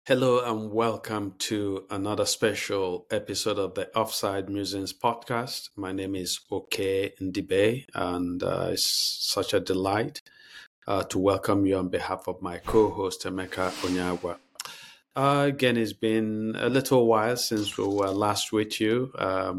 Hello and welcome to another special episode of the Offside Musings podcast. My name is Oke Ndibe, and it's such a delight to welcome you on behalf of my co-host Emeka Onyagwa. Again, it's been a little while since we were last with you.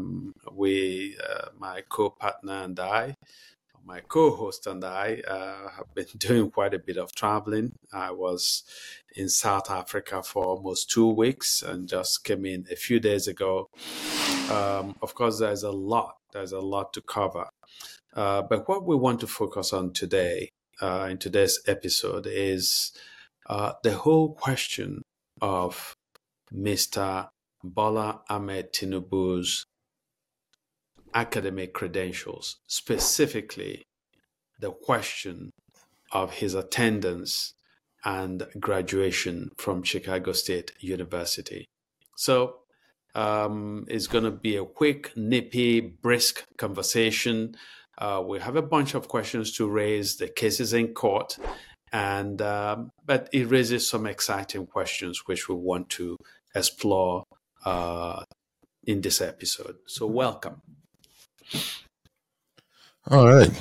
My co-partner and I, my co-host and I have been doing quite a bit of traveling. I was in South Africa for almost 2 weeks and just came in a few days ago. Of course, there's a lot to cover. But what we want to focus on today, in today's episode, is the whole question of Mr. Bola Ahmed Tinubu's academic credentials, specifically the question of his attendance and graduation from Chicago State University. So it's going to be a quick, nippy, brisk conversation. We have a bunch of questions to raise. The case is in court, but it raises some exciting questions which we want to explore in this episode. So welcome. All right.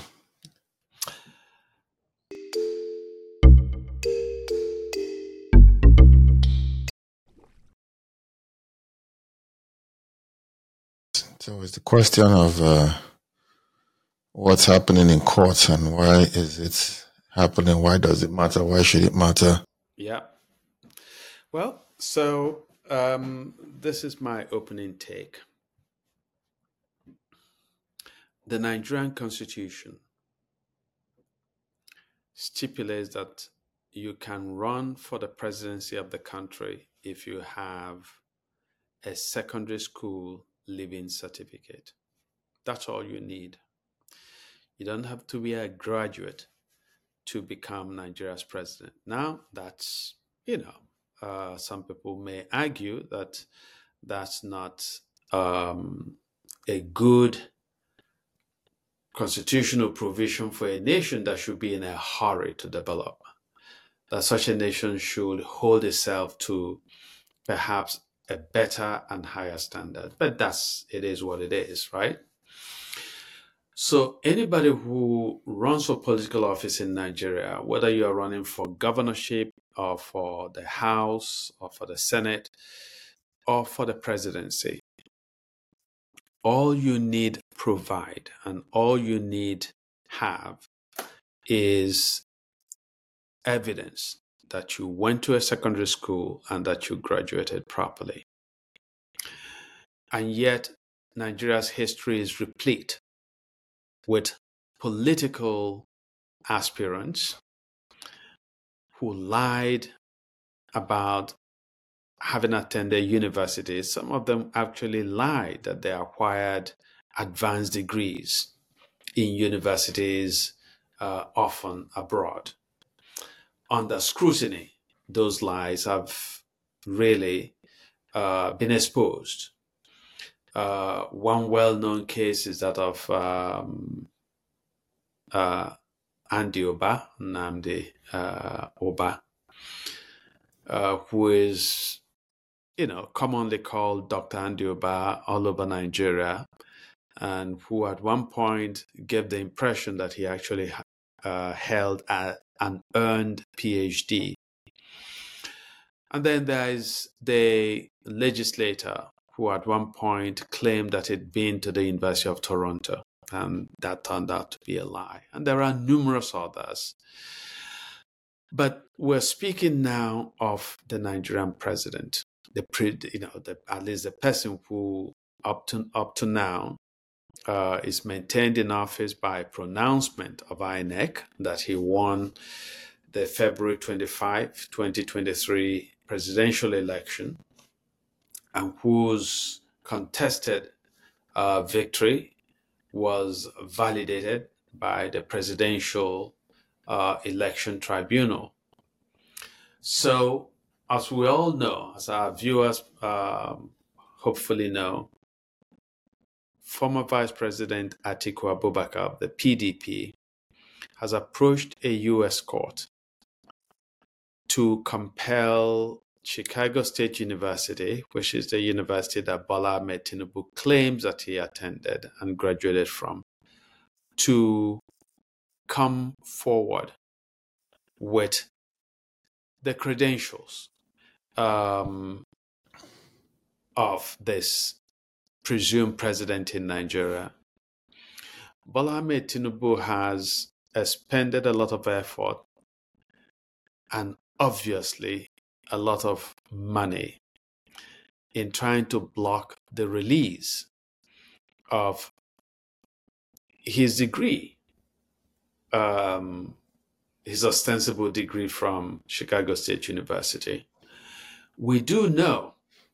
So it's the question of what's happening in courts and why is it happening? Why does it matter? Why should it matter? Yeah. Well, so this is my opening take. The Nigerian Constitution stipulates that you can run for the presidency of the country if you have a secondary school leaving certificate. That's all you need. You don't have to be a graduate to become Nigeria's president. Now, that's, some people may argue that that's not a good constitutional provision for a nation that should be in a hurry to develop. That such a nation should hold itself to perhaps a better and higher standard. But it is what it is, right? So anybody who runs for political office in Nigeria, whether you are running for governorship or for the House or for the Senate or for the presidency, all you need provide and all you need have is evidence that you went to a secondary school and that you graduated properly. And yet, Nigeria's history is replete with political aspirants who lied about having attended universities. Some of them actually lied that they acquired advanced degrees in universities, often abroad. Under scrutiny, those lies have really been exposed. One well-known case is that of Nnamdi Oba, who is, commonly called Dr. Andy Oba all over Nigeria, and who at one point gave the impression that he actually held an earned PhD. And then there is the legislator who at one point claimed that he'd been to the University of Toronto, and that turned out to be a lie. And there are numerous others. But we're speaking now of the Nigerian president, at least the person who up to now is maintained in office by pronouncement of INEC that he won the February 25, 2023 presidential election, and whose contested victory was validated by the Presidential Election Tribunal. So, as we all know, as our viewers hopefully know, former Vice President Atiku Abubakar of the PDP has approached a U.S. court to compel Chicago State University, which is the university that Bola Ahmed Tinubu claims that he attended and graduated from, to come forward with the credentials of this presumed president in Nigeria. Bola Ahmed Tinubu has expended a lot of effort and obviously a lot of money in trying to block the release of his degree, his ostensible degree from Chicago State University. We do know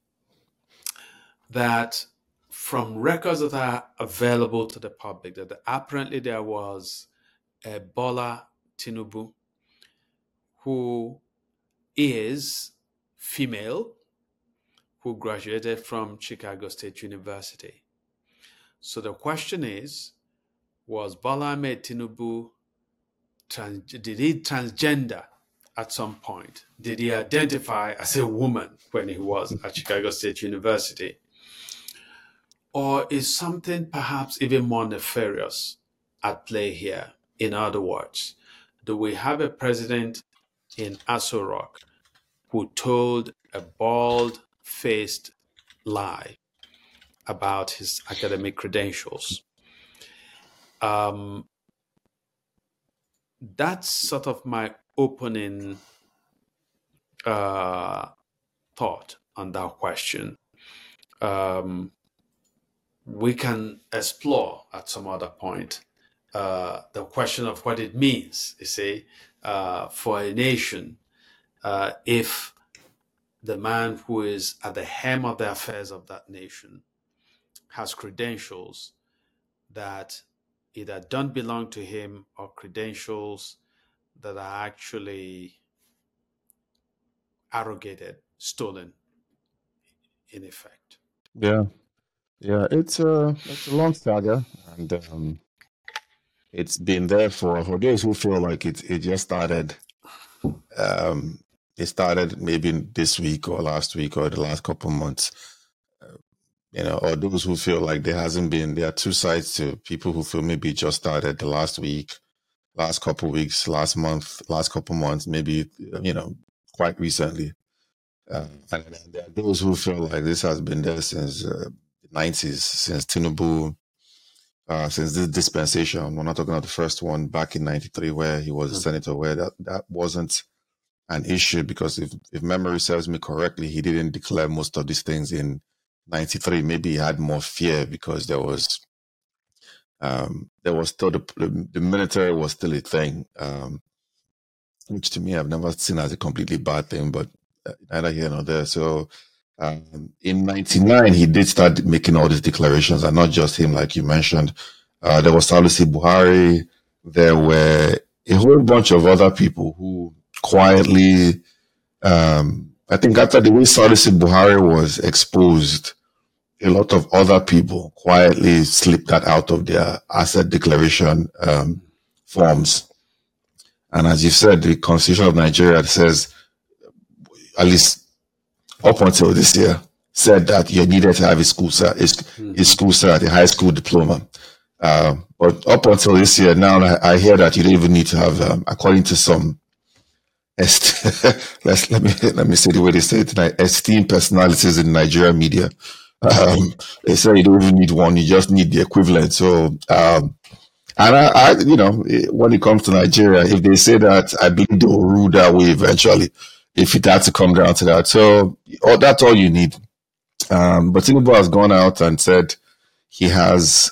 that from records that are available to the public, that apparently there was a Bola Tinubu who is female, who graduated from Chicago State University. So the question is, was Bola Ahmed Tinubu, did he transgender at some point? Did he identify as a woman when he was at Chicago State University? Or is something perhaps even more nefarious at play here? In other words, do we have a president in Aso Rock who told a bald-faced lie about his academic credentials? That's sort of my opening thought on that question. We can explore at some other point the question of what it means, you see, for a nation if the man who is at the helm of the affairs of that nation has credentials that either don't belong to him or credentials that are actually arrogated, stolen, in effect. Yeah, it's a long saga, and it's been there for those who feel like it just started. It started maybe this week or last week or the last couple of months. Or those who feel like there are two sides to people who feel maybe it just started the last week, last couple of weeks, last month, last couple of months, maybe, quite recently. And there are those who feel like this has been there since the 90s, since Tinubu, since this dispensation. We're not talking about the first one back in 93 where he was a senator, where that wasn't an issue, because if memory serves me correctly, he didn't declare most of these things in 93. Maybe he had more fear because there was still the military was still a thing, which to me I've never seen as a completely bad thing, but neither here nor there. So in 99, he did start making all these declarations, and not just him, like you mentioned. There was Salisu Buhari. There were a whole bunch of other people who quietly, I think after the way Salisu Buhari was exposed, a lot of other people quietly slipped that out of their asset declaration forms. And as you said, the Constitution of Nigeria says, at least up until this year, said that you needed to have a school cert, a high school diploma. But up until this year, now I hear that you don't even need to have, according to some, let me say the way they say it tonight, esteemed personalities in Nigerian media. They say you don't even need one; you just need the equivalent. So, and I, when it comes to Nigeria, if they say that, I believe they will rule that way eventually, if it had to come down to that. So, that's all you need. But Tinubu has gone out and said he has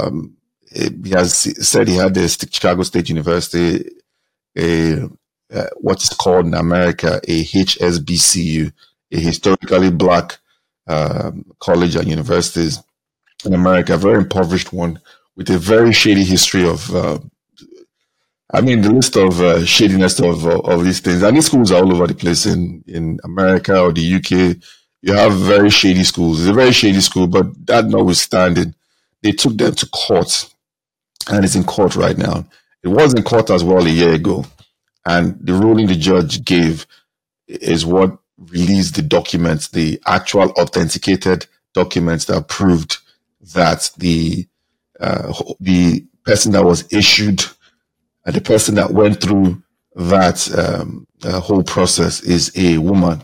said he had the Chicago State University, what is called in America a HSBCU, a historically black college and universities in America, a very impoverished one with a very shady history of, the list of shadiness of these things. And these schools are all over the place in America or the UK. You have very shady schools. It's a very shady school, but that notwithstanding, they took them to court, and it's in court right now. It was in court as well a year ago, and the ruling the judge gave is what released the documents, the actual authenticated documents that proved that the person that was issued and the person that went through that whole process is a woman,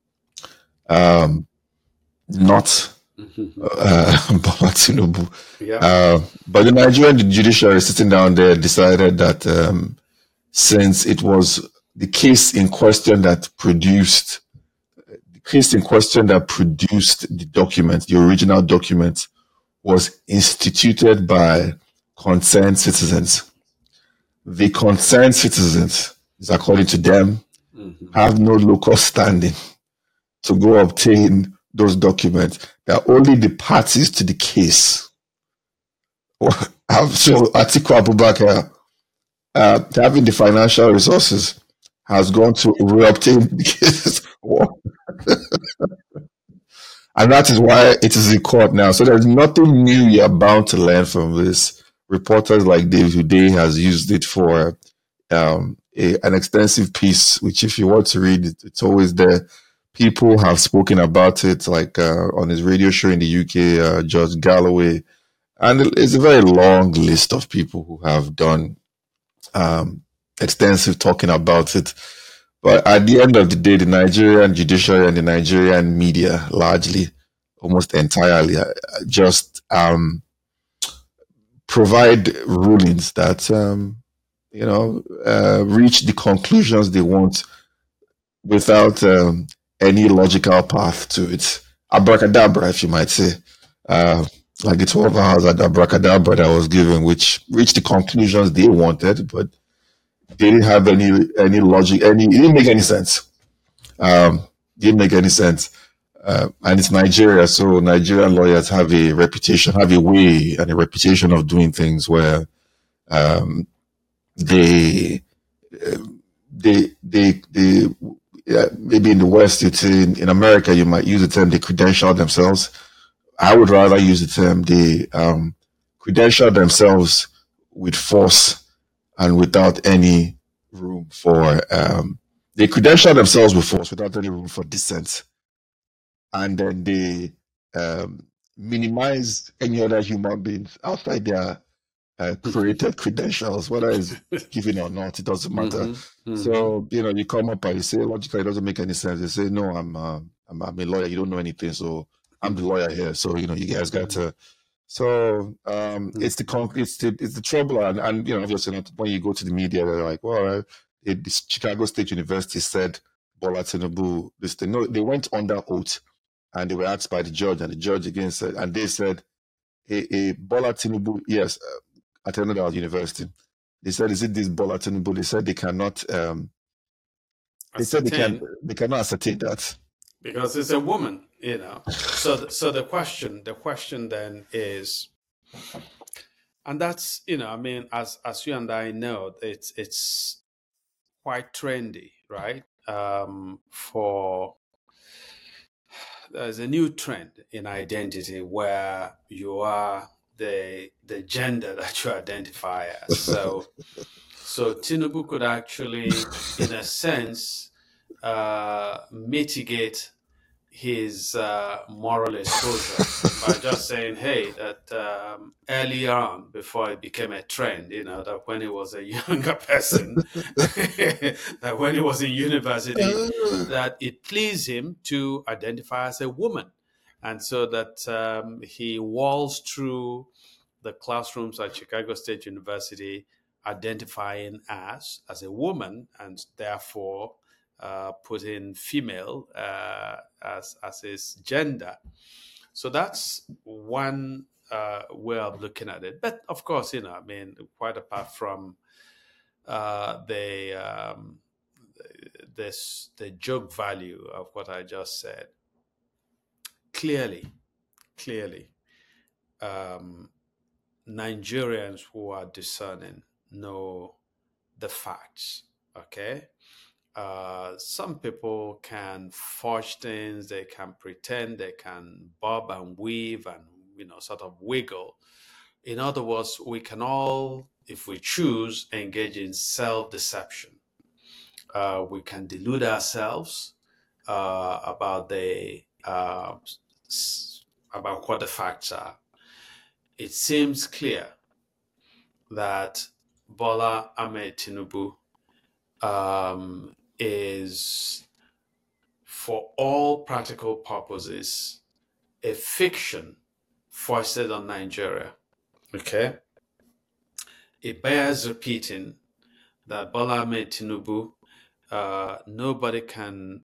not Bola Tinubu. Yeah. But the Nigerian judiciary sitting down there decided that since it was the case in question that produced the document, the original document, was instituted by concerned citizens. The concerned citizens, is according to them, have no local standing to go obtain those documents. That only the parties to the case. So Atiku Abubakar, having the financial resources, has gone to reobtain the case. And that is why it is in court now. So there's nothing new you're bound to learn from this. Reporters like David Uday has used it for an extensive piece, which if you want to read, it's always there. People have spoken about it, like on his radio show in the UK, George Galloway. And it's a very long list of people who have done extensive talking about it. But at the end of the day, the Nigerian judiciary and the Nigerian media, largely, almost entirely, just provide rulings that, reach the conclusions they want without any logical path to it. Abracadabra, if you might say. Like the 12 hours at abracadabra that was given, which reached the conclusions they wanted, but they didn't have any logic, it didn't make any sense. Didn't make any sense. And it's Nigeria, so Nigerian lawyers have a reputation, have a way and a reputation of doing things where they maybe in the West, it's in America, you might use the term they credential themselves. I would rather use the term they credential themselves with force and without any room for they credential themselves with force without any room for dissent, and then they minimize any other human beings outside their created credentials, whether it's given or not, it doesn't matter. So you come up and you say logically it doesn't make any sense. They say no, I'm a lawyer. You don't know anything, so I'm the lawyer here. So you guys got to. So it's the trouble, and obviously when you go to the media, they're like, well, the Chicago State University said Bola Tinubu this thing. No, they went under oath, and they were asked by the judge, and the judge again said, and they said, hey, Bola Tinubu, yes, at another university, they said, is it this Bola Tinubu? They said they cannot. They said they cannot ascertain that because it's a woman. So the question then is, and that's as you and I know, it's quite trendy, right? There's a new trend in identity where you are the gender that you identify as. So Tinubu could actually, in a sense, mitigate his moral exposure by just saying, hey, that early on, before it became a trend, that when he was a younger person, that when he was in university, that it pleased him to identify as a woman. And so that he walls through the classrooms at Chicago State University identifying as a woman, and therefore put in female as his gender. So that's one way of looking at it. But of course, quite apart from the joke value of what I just said, clearly, Nigerians who are discerning know the facts. Okay. Some people can forge things, they can pretend, they can bob and weave and sort of wiggle. In other words, we can all, if we choose, engage in self-deception. We can delude ourselves about about what the facts are, it seems clear that Bola Ahmed Tinubu is, for all practical purposes, a fiction foisted on Nigeria. Okay? It bears repeating that Bola Ahmed Tinubu, nobody can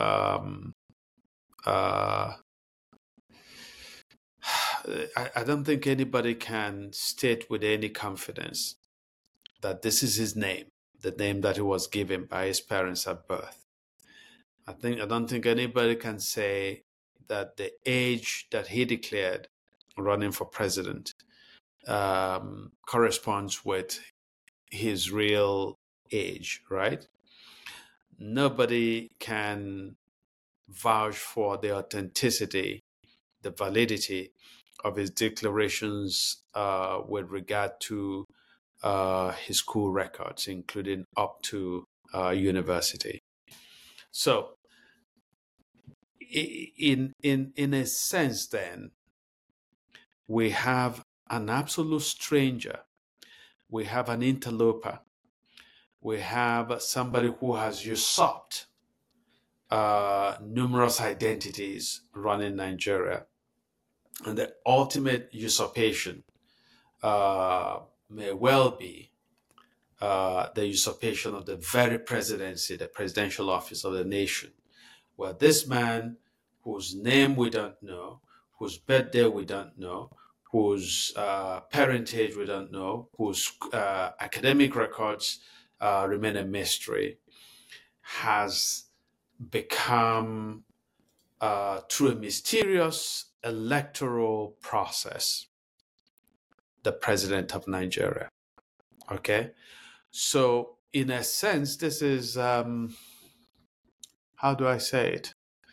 I don't think anybody can state with any confidence that this is his name, the name that he was given by his parents at birth. I don't think anybody can say that the age that he declared running for president corresponds with his real age, right? Nobody can vouch for the authenticity, the validity of his declarations with regard to his school records, including up to university. So, in a sense, then, we have an absolute stranger, we have an interloper, we have somebody who has usurped numerous identities running Nigeria. And the ultimate usurpation may well be the usurpation of the very presidency, the presidential office of the nation, where this man, whose name we don't know, whose birthday we don't know, whose parentage we don't know, whose academic records remain a mystery, has become, through a mysterious electoral process, the president of Nigeria. Okay? So, in a sense, this is, how do I say it?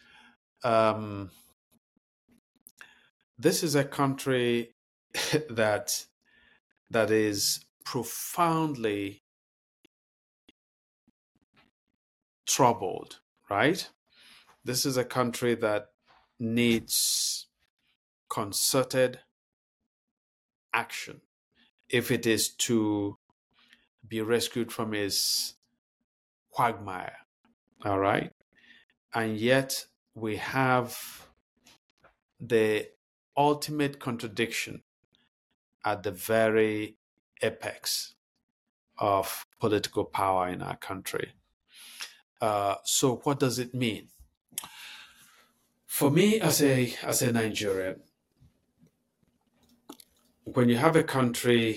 This is a country that is profoundly troubled, right? This is a country that needs concerted action if it is to be rescued from its quagmire. All right? And yet we have the ultimate contradiction at the very apex of political power in our country. So what does it mean? For me, as a Nigerian, when you have a country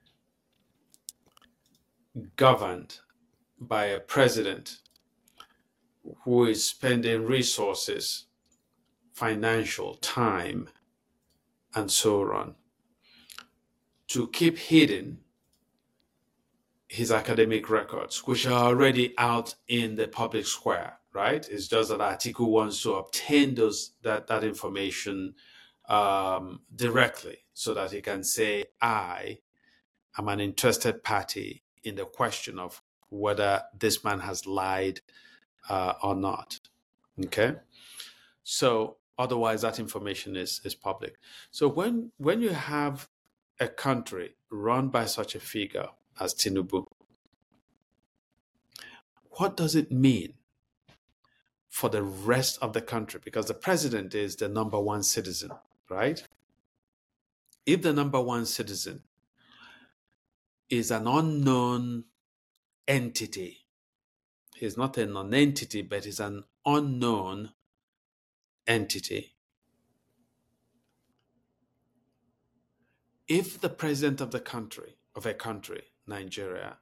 governed by a president who is spending resources, financial, time, and so on, to keep hidden his academic records, which are already out in the public square, right? It's just that Atiku wants to obtain that information directly so that he can say, I am an interested party in the question of whether this man has lied or not. Okay? So otherwise that information is public. So when you have a country run by such a figure as Tinubu, what does it mean for the rest of the country? Because the president is the number one citizen, right? If the number one citizen is an unknown entity, he's not a non-entity, but he's an unknown entity. If the president of a country, Nigeria,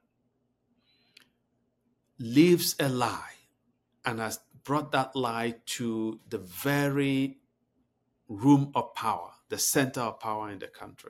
lives a lie and has brought that lie to the very room of power, the center of power in the country,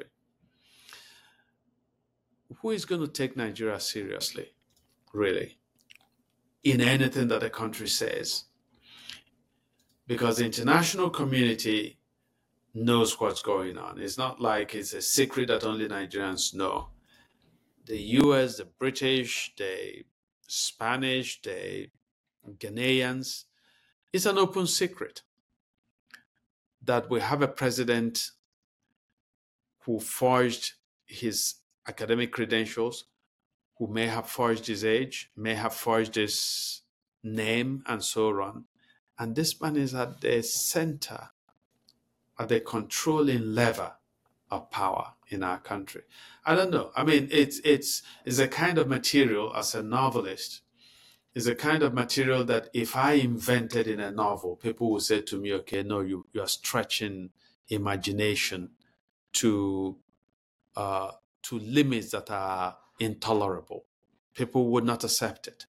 who is going to take Nigeria seriously, really, in anything that the country says? Because the international community knows what's going on. It's not like it's a secret that only Nigerians know. The US, the British, the Spanish, the Ghanaians, It's an open secret that we have a president who forged his academic credentials, who may have forged his age, may have forged his name, and so on. And this man is at the center, at the controlling lever of power in our country. I don't know. I mean, it's a kind of material, as a novelist, is a kind of material that if I invented in a novel, people would say to me, okay, no, you are stretching imagination to limits that are intolerable. People would not accept it.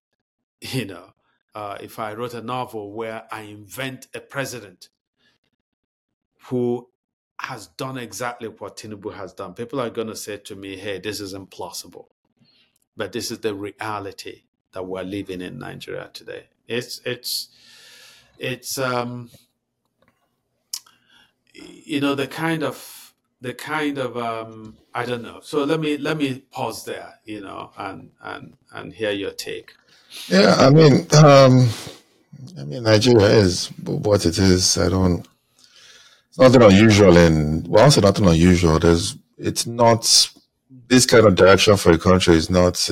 If I wrote a novel where I invent a president who has done exactly what Tinubu has done, people are going to say to me, hey, this is implausible. But this is the reality that we're living in Nigeria today. It's the kind of I don't know. So let me pause there, and hear your take. Yeah, I mean, Nigeria is what it is. It's nothing unusual, also nothing unusual. It's not this kind of direction for a country. It's not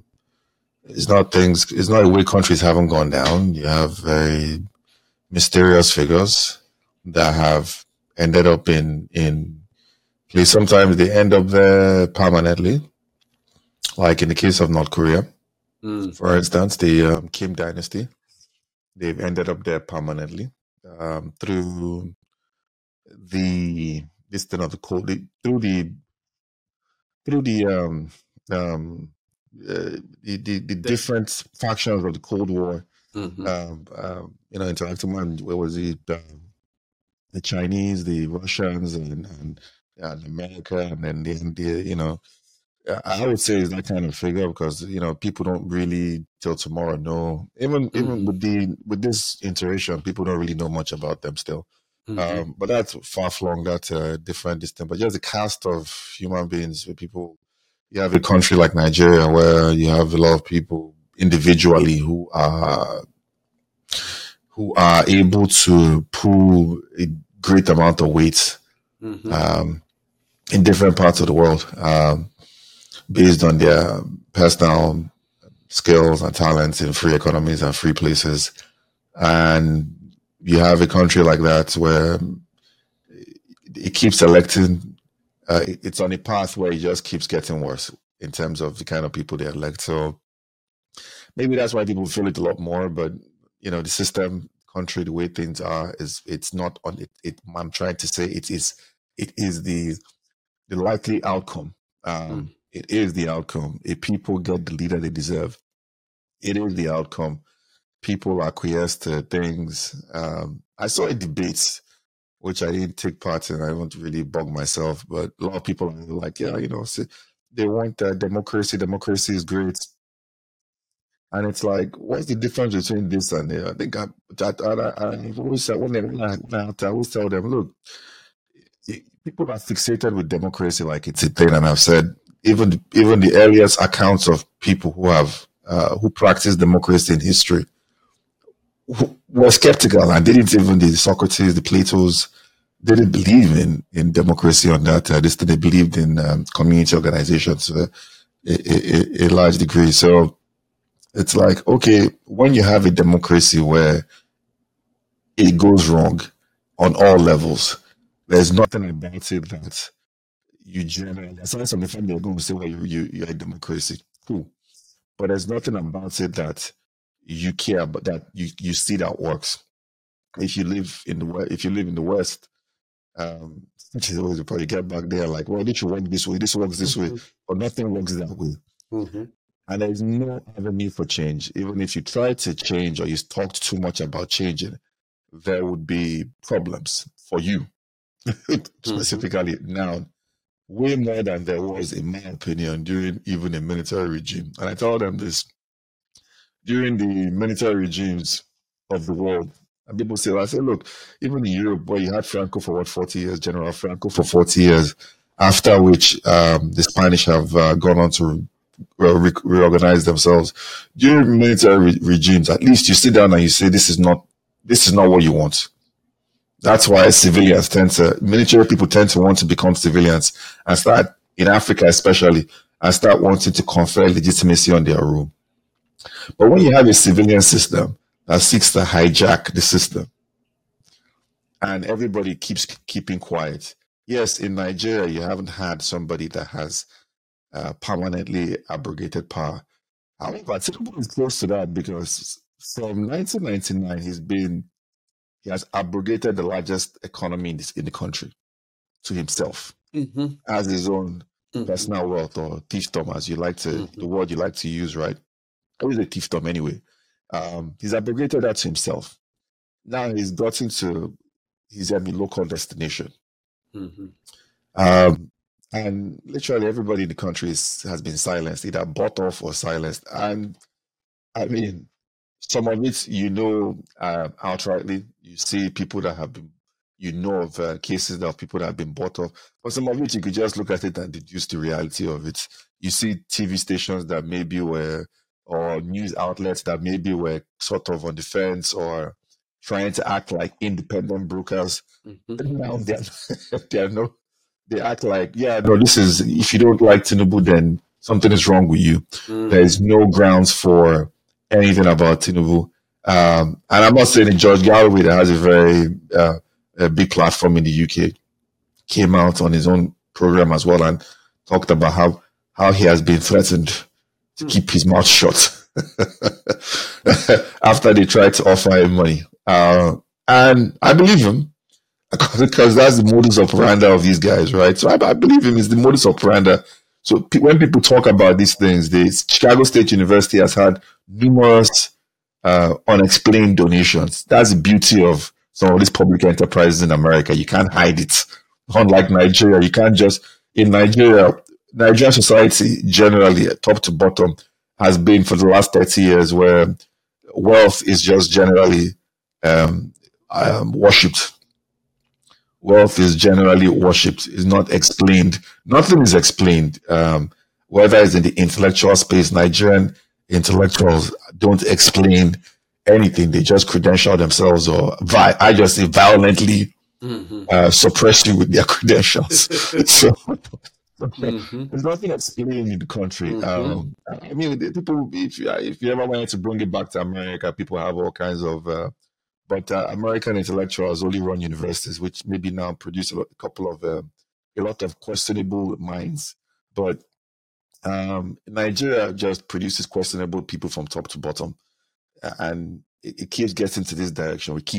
a way countries haven't gone down. You have very mysterious figures that have ended up in place. Sometimes they end up there permanently, like in the case of North Korea. For instance, the Kim dynasty, they've ended up there permanently through the different factions of the Cold War. Interacting, where was it? The Chinese, the Russians, and America, and then the I would say it's that kind of figure, because people don't really till tomorrow know. Even with this iteration, people don't really know much about them still. But that's far-flung. That's a different distance. But just the cast of human beings, with people. You have a country like Nigeria where you have a lot of people individually who are able to pull a great amount of weight in different parts of the world, based on their personal skills and talents in free economies and free places. And you have a country like that where it keeps electing. It's on a path where it just keeps getting worse in terms of the kind of people they elect. So maybe that's why people feel it a lot more. But the system, country, the way things are, it's not on it. I'm trying to say it is the likely outcome. It is the outcome. If people get the leader they deserve, it is the outcome. People acquiesce to things. I saw a debate, which I didn't take part in. I won't really bug myself, but a lot of people are like, they want democracy. Democracy is great. And it's like, what's the difference between this and that? I think I always say, I always tell them, look, people are fixated with democracy like it's a thing. And I've said, even the earliest accounts of people who practice democracy in history were skeptical, and the Socrates, the Platos, they didn't believe in democracy on that. They believed in community organizations to a large degree. So it's like, okay, when you have a democracy where it goes wrong on all levels, there's nothing about it that you generally, aside from the fact they're going to say, well, you're a democracy, cool. But there's nothing about it that you care about, that you see that works. If you live in the West, which is always a problem, you get back there like, well, this should work this way, this works this way, but nothing works that way. And there is no avenue for change. Even if you try to change or you talked too much about changing, there would be problems for you specifically now, way more than there was, in my opinion, during even a military regime. And I told them this, during the military regimes of the world, and people say, I say, look, even in Europe, where you had Franco for 40 years, General Franco for 40 years, after which the Spanish have gone on to reorganize themselves. During military regimes, at least you sit down and you say, this is not this is not what you want. That's why military people tend to want to become civilians and start, in Africa especially, and start wanting to confer legitimacy on their rule. But when you have a civilian system that seeks to hijack the system and everybody keeps keeping quiet, yes, in Nigeria, you haven't had somebody that has permanently abrogated power. However, Tinubu is close to that because from 1999, he has abrogated the largest economy in the country to himself as his own personal wealth, or fiefdom, as you like to, the word you like to use, right? I use a fiefdom anyway. He's abrogated that to himself. Now he's gotten to his local destination. And literally everybody in the country has been silenced, either bought off or silenced. And I mean, some of it, outrightly, you see people that have been, of cases of people that have been bought off. But some of it, you could just look at it and deduce the reality of it. You see TV stations that maybe were, or news outlets that maybe were sort of on the fence or trying to act like independent brokers. Now they act like, this is, if you don't like Tinubu, then something is wrong with you. There's no grounds for anything about Tinubu. And I'm not saying that George Galloway, that has a very a big platform in the UK, came out on his own program as well and talked about how he has been threatened to keep his mouth shut after they tried to offer him money. And I believe him, because that's the modus operandi of these guys, right? So I believe him is the modus operandi. So when people talk about these things, the Chicago State University has had numerous unexplained donations. That's the beauty of some of these public enterprises in America. You can't hide it. Unlike Nigeria, you can't just, in Nigerian society generally, top to bottom, has been for the last 30 years where wealth is just generally worshipped. Wealth is generally worshipped, is not explained. Nothing is explained. Whether it's in the intellectual space, Nigerian intellectuals don't explain anything. They just credential themselves, or I just say violently suppress you with their credentials. So there's nothing explained in the country. I mean, people, if you ever wanted to bring it back to America, people have all kinds of but American intellectuals only run universities, which maybe now produce a lot of questionable minds. But Nigeria just produces questionable people from top to bottom, and it keeps getting to this direction. You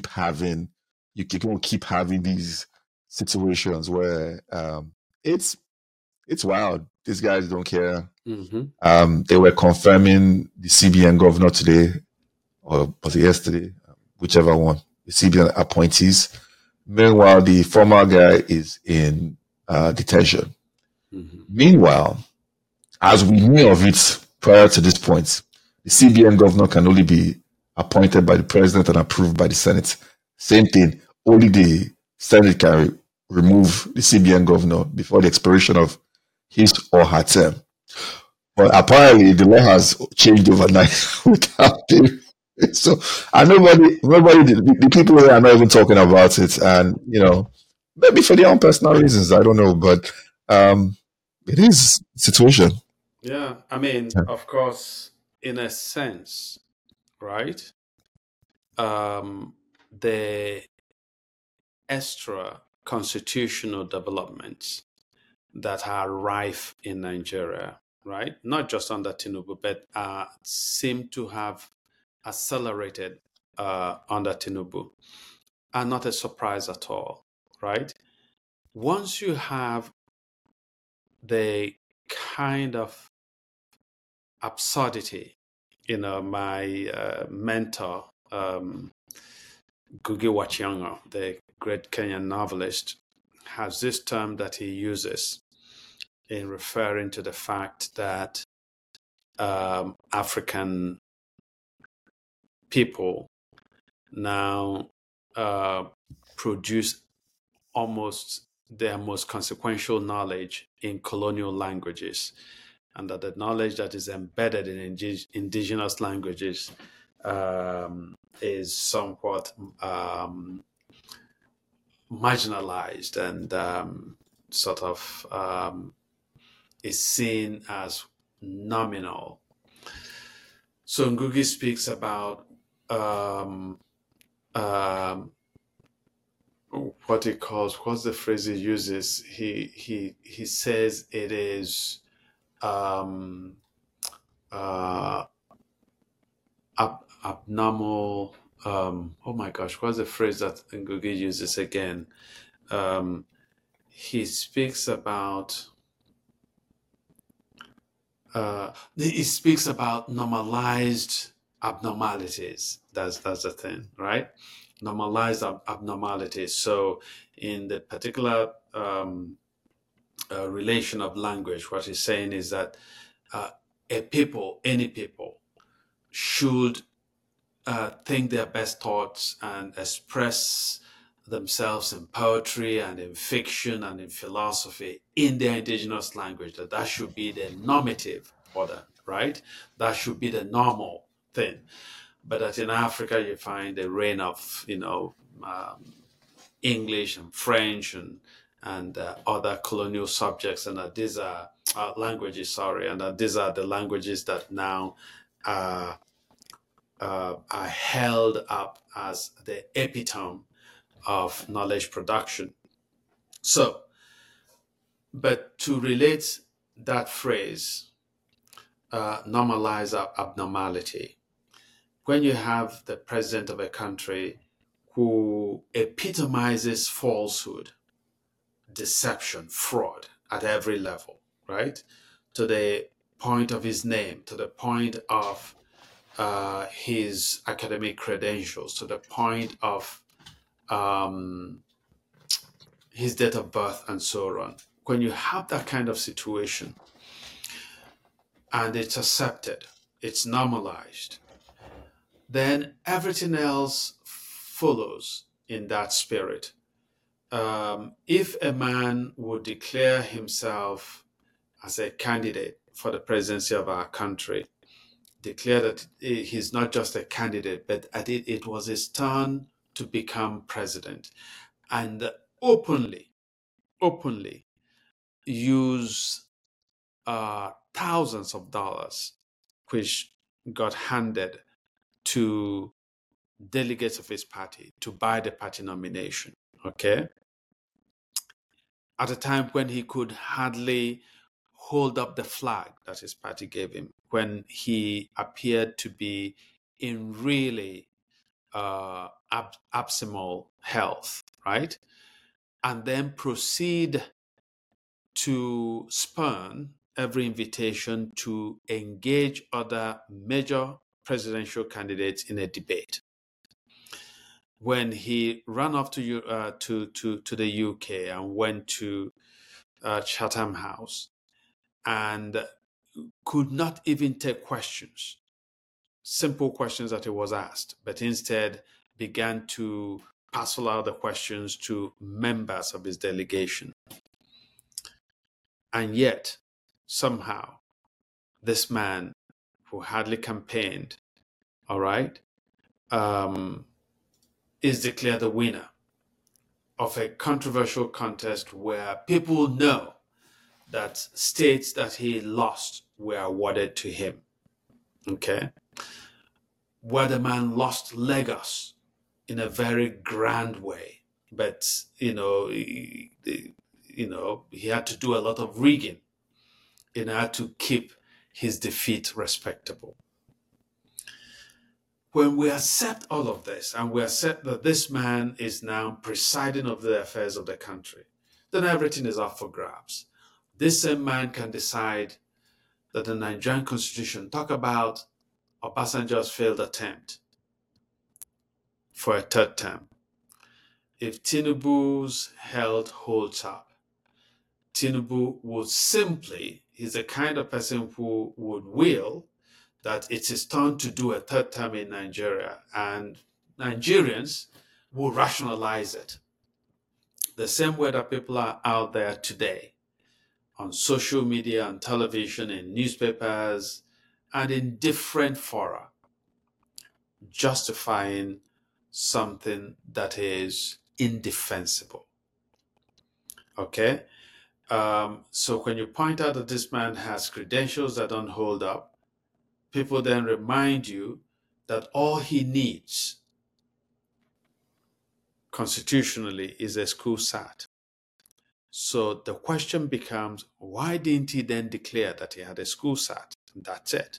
can keep having these situations where it's wild. These guys don't care. They were confirming the CBN governor today, or was it yesterday? Whichever one, the CBN appointees. Meanwhile, the former guy is in detention. Meanwhile, as we knew of it prior to this point, the CBN governor can only be appointed by the president and approved by the Senate. Same thing, only the Senate can remove the CBN governor before the expiration of his or her term. But apparently, the law has changed overnight without him. So, and nobody, the people here are not even talking about it, and maybe for their own personal reasons, I don't know, but it is a situation. Yeah, I mean, of course, in a sense, right? The extra constitutional developments that are rife in Nigeria, right? Not just under Tinubu, but seem to have accelerated under Tinubu, are not a surprise at all, right? Once you have the kind of absurdity, my mentor, Ngugi wa Thiong'o, the great Kenyan novelist, has this term that he uses in referring to the fact that African people now produce almost their most consequential knowledge in colonial languages, and that the knowledge that is embedded in indigenous languages is somewhat marginalized and sort of is seen as nominal. So Ngugi speaks about what he calls, what's the phrase he uses? He says it is abnormal. Oh my gosh, what's the phrase that Ngugi uses again? He speaks about normalized abnormalities. That's the thing, right? Normalized abnormalities. So in the particular relation of language, what he's saying is that any people, should think their best thoughts and express themselves in poetry and in fiction and in philosophy in their indigenous language. That should be the normative order, right? That should be the normal thing. But that in Africa you find a reign of English and French and other colonial subjects, and that these are languages. Sorry, and that these are the languages that now are held up as the epitome of knowledge production. So, but to relate that phrase, normalize abnormality, when you have the president of a country who epitomizes falsehood, deception, fraud at every level, right? To the point of his name, to the point of his academic credentials, to the point of his date of birth, and so on. When you have that kind of situation and it's accepted, it's normalized, then everything else follows in that spirit. If a man would declare himself as a candidate for the presidency of our country, declare that he's not just a candidate, but it was his turn to become president, and openly use thousands of dollars which got handed to delegates of his party to buy the party nomination, okay? At a time when he could hardly hold up the flag that his party gave him, when he appeared to be in really abysmal health, right? And then proceed to spurn every invitation to engage other major presidential candidates in a debate. When he ran off to the UK and went to Chatham House and could not even take questions, simple questions that he was asked, but instead began to parcel out the questions to members of his delegation. And yet, somehow, this man who hardly campaigned, all right, is declared the winner of a controversial contest where people know that states that he lost were awarded to him, okay? Where the man lost Lagos in a very grand way, but, he had to do a lot of rigging in order to keep his defeat respectable. When we accept all of this and we accept that this man is now presiding over the affairs of the country, then everything is up for grabs. This same man can decide that the Nigerian Constitution talk about Obasanjo's failed attempt for a third term. If Tinubu's health holds up, Tinubu would simply, he's the kind of person who would will that it's his turn to do a third term in Nigeria, and Nigerians will rationalize it. The same way that people are out there today on social media, on television, in newspapers, and in different fora, justifying something that is indefensible. Okay? So when you point out that this man has credentials that don't hold up, people then remind you that all he needs constitutionally is a school SAT. So the question becomes, why didn't he then declare that he had a school SAT? And that's it.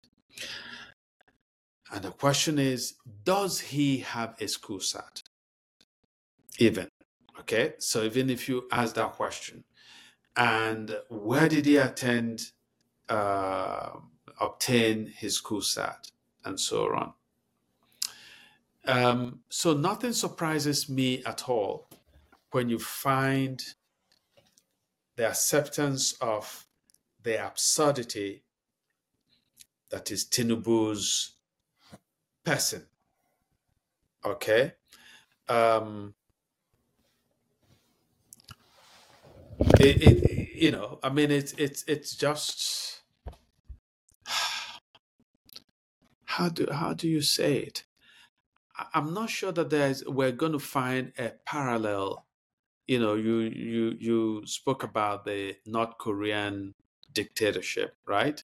And the question is, does he have a school SAT? Even. Okay, so even if you ask that question, and where did he obtain his school SAT, and so on. So nothing surprises me at all when you find the acceptance of the absurdity that is Tinubu's person. Okay. I mean, it's just how do you say it? I'm not sure that we're going to find a parallel. You spoke about the North Korean dictatorship, right?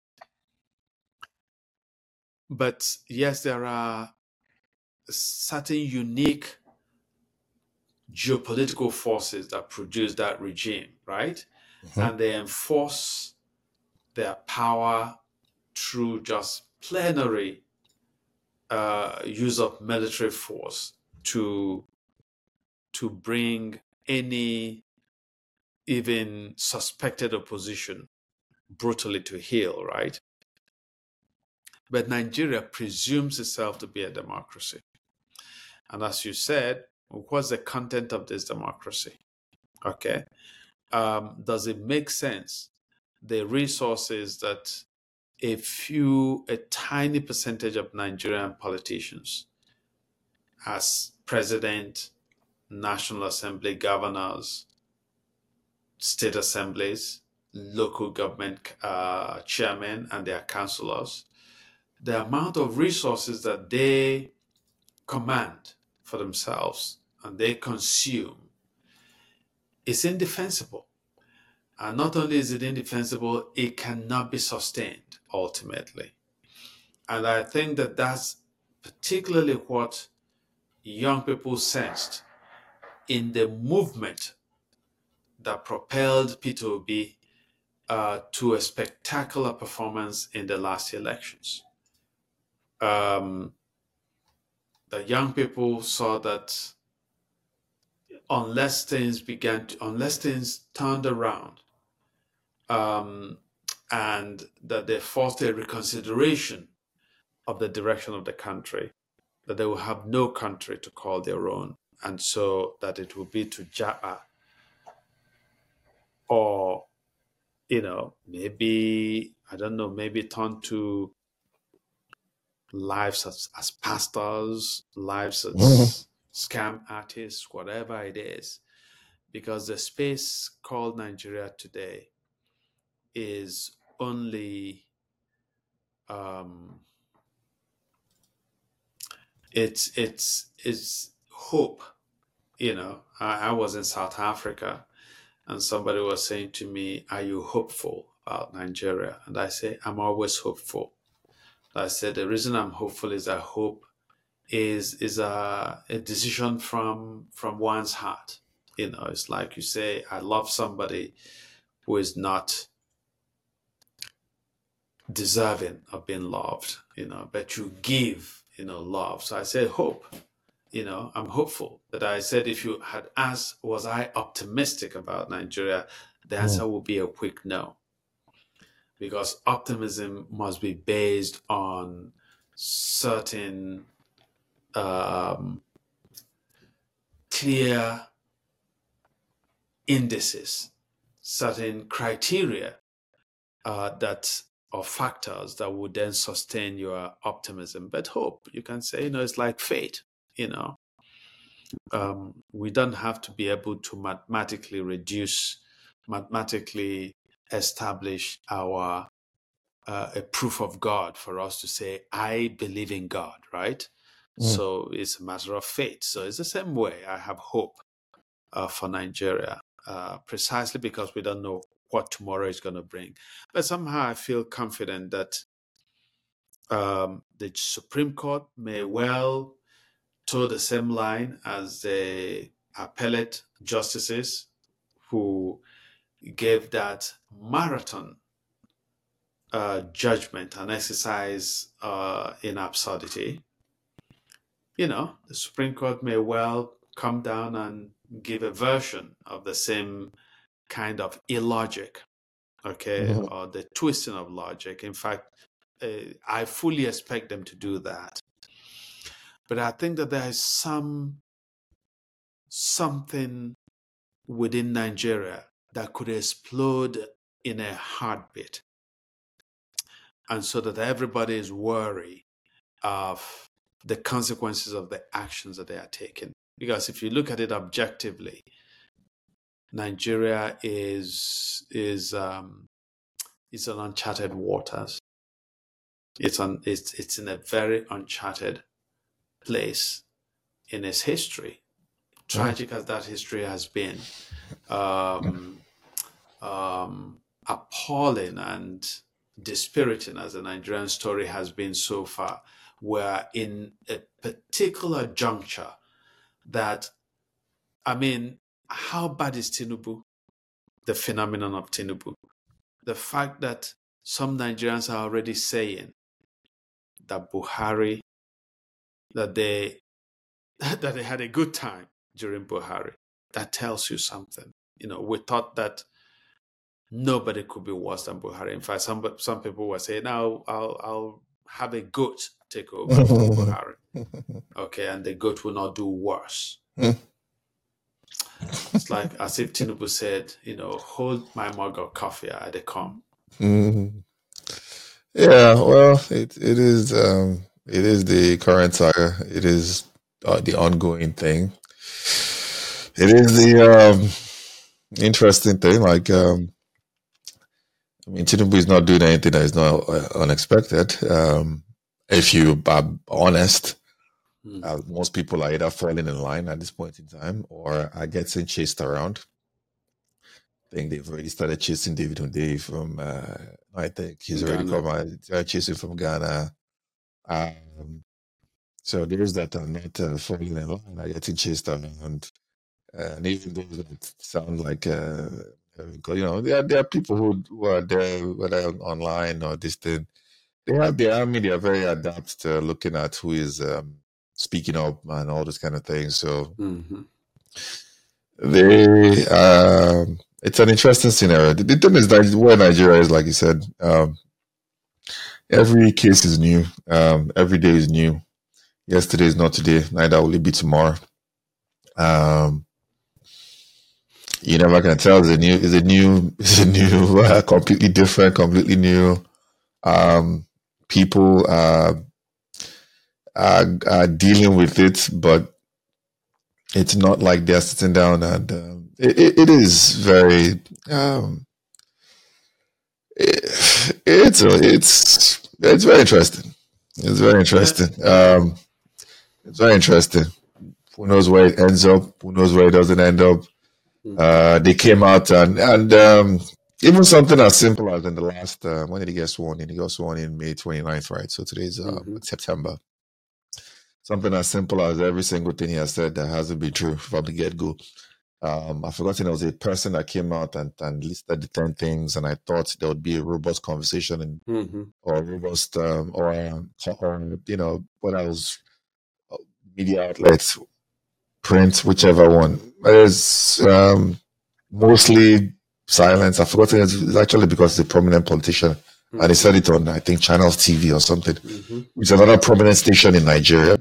But yes, there are certain unique geopolitical forces that produce that regime, right? Mm-hmm. And they enforce their power through just plenary use of military force to bring any even suspected opposition brutally to heel, right? But Nigeria presumes itself to be a democracy. And as you said, what's the content of this democracy? Okay. Does it make sense? The resources that a tiny percentage of Nigerian politicians, as president, National Assembly governors, state assemblies, local government chairmen and their councillors, the amount of resources that they command for themselves and they consume is indefensible. And not only is it indefensible, it cannot be sustained ultimately. And I think that that's particularly what young people sensed in the movement that propelled Peter Obi to a spectacular performance in the last elections. The young people saw that unless things turned around, and that they forced a reconsideration of the direction of the country, that they will have no country to call their own, and so that it will be to Japa or, maybe, I don't know, maybe turn to lives as pastors, lives as scam artists, whatever it is, because the space called Nigeria today is only it's hope. I was in South Africa and somebody was saying to me, are you hopeful about Nigeria? And I say, I'm always hopeful. I said, the reason I'm hopeful is that hope is a decision from one's heart. It's like you say, I love somebody who is not deserving of being loved, but you give, love. So I say hope, I'm hopeful. That I said, if you had asked, was I optimistic about Nigeria? The answer would be a quick no. Because optimism must be based on certain clear indices, certain criteria or factors that would then sustain your optimism. But hope, you can say, it's like fate, we don't have to be able to mathematically establish our a proof of God for us to say, I believe in God, right? So it's a matter of faith. So it's the same way I have hope for Nigeria, precisely because we don't know what tomorrow is going to bring. But somehow I feel confident that the Supreme Court may well toe the same line as the appellate justices who gave that marathon judgment an exercise in absurdity. The Supreme Court may well come down and give a version of the same kind of illogic, okay, or the twisting of logic. In fact, I fully expect them to do that. But I think that there is something within Nigeria that could explode in a heartbeat. And so that everybody is worried of the consequences of the actions that they are taking. Because if you look at it objectively, Nigeria is in uncharted waters. It's in a very uncharted place in its history. Tragic as that history has been, appalling and dispiriting as the Nigerian story has been so far, we're in a particular juncture that, how bad is Tinubu? The phenomenon of Tinubu. The fact that some Nigerians are already saying that Buhari, that they had a good time during Buhari. That tells you something. We thought that nobody could be worse than Buhari. In fact, some people were saying, "Now I'll have a goat take over for Buhari." Okay, and the goat will not do worse. It's like as if Tinubu said, "Hold my mug of coffee, I come." Yeah, well, it is the current saga. It is the ongoing thing. It is the interesting thing. Like, Tinubu is not doing anything that is not unexpected. If you are honest, most people are either falling in line at this point in time or are getting chased around. I think they've already started chasing David Hunde from, I think he's already come chasing from Ghana. So there's that are not falling in line, are getting chased around. And even those that sound like, there are people who are there, whether online or this thing. They have the army, they are very adept to looking at who is speaking up and all those kind of things. So it's an interesting scenario. The thing is that where Nigeria is, like you said, every case is new. Every day is new. Yesterday is not today. Neither will it be tomorrow. You never can tell. It's a new, completely different, completely new. People are dealing with it, but it's not like they're sitting down and it is very. It's very interesting. It's very interesting. It's very interesting. Who knows where it ends up? Who knows where it doesn't end up? They came out and even something as simple as in the last, when did he get sworn in? He got sworn in May 29th, right? So today's September. Something as simple as every single thing he has said that hasn't been true from the get-go. I've forgotten there was a person that came out and listed the 10 things, and I thought there would be a robust conversation or robust or what else, media outlets, print, whichever one. There's mostly silence. I've forgotten it's actually because it's a prominent politician, and he said it on, I think, Channels TV or something, which is another prominent station in Nigeria.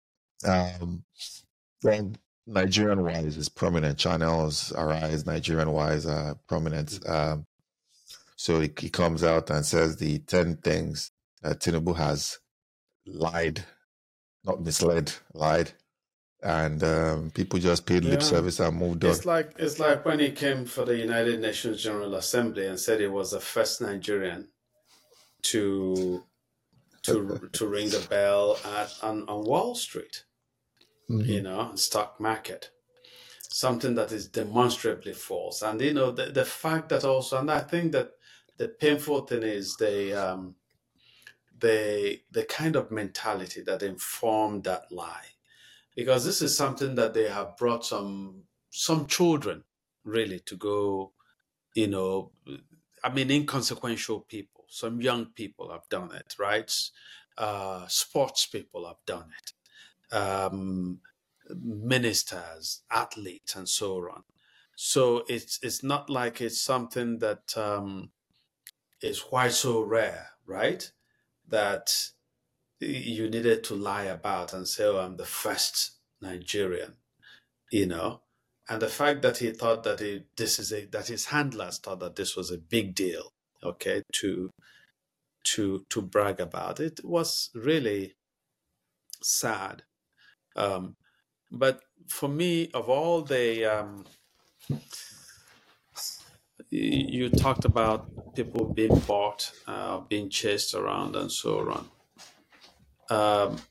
Then Nigerian-wise is prominent. Channels Arise, Nigerian-wise are prominent. So he comes out and says the 10 things that Tinubu has lied, not misled, lied. And people just paid lip service and moved on. It's like when he came for the United Nations General Assembly and said he was the first Nigerian to to ring the bell on Wall Street, Mhm. stock market. Something that is demonstrably false. And the fact that also, and I think that the painful thing is the kind of mentality that informed that lie. Because this is something that they have brought some children really to go, you know, I mean, inconsequential people, some young people have done it, right? Sports people have done it, ministers, athletes, and so on. So it's not like it's something that is quite so rare, right? That you needed to lie about and say, "Oh, I'm the first Nigerian," you know. And the fact that he thought that that his handlers thought that this was a big deal, okay, to brag about it was really sad. Um, but for me, of all the you talked about people being bought, being chased around, and so on. Um,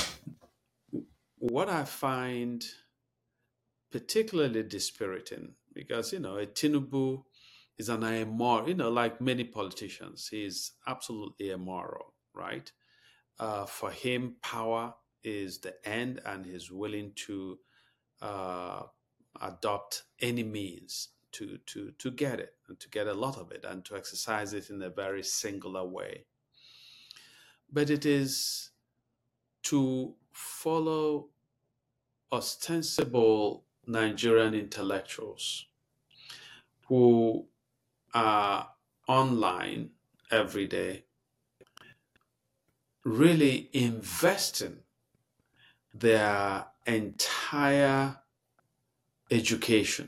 what I find particularly dispiriting, because a Tinubu is an immoral, like many politicians, he's absolutely immoral, right? For him, power is the end, and he's willing to uh, adopt any means to get it, and to get a lot of it, and to exercise it in a very singular way. But it is to follow ostensible Nigerian intellectuals who are online every day, really investing their entire education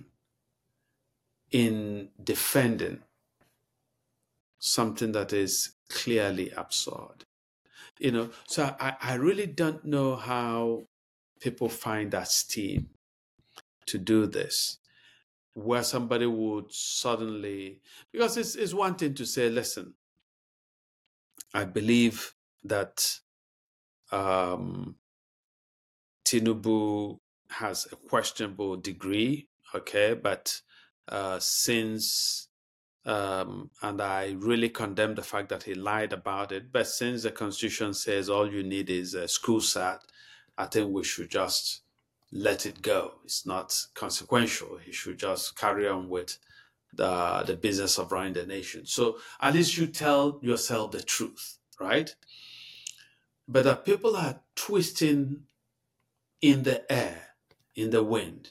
in defending something that is clearly absurd. So I really don't know how people find that steam to do this, where somebody would suddenly, because it's one thing to say, listen, I believe that um, Tinubu has a questionable degree, okay, but since and I really condemn the fact that he lied about it. But since the Constitution says all you need is a school cert, I think we should just let it go. It's not consequential. He should just carry on with the business of running the nation. So at least you tell yourself the truth, right? But that people are twisting in the air, in the wind,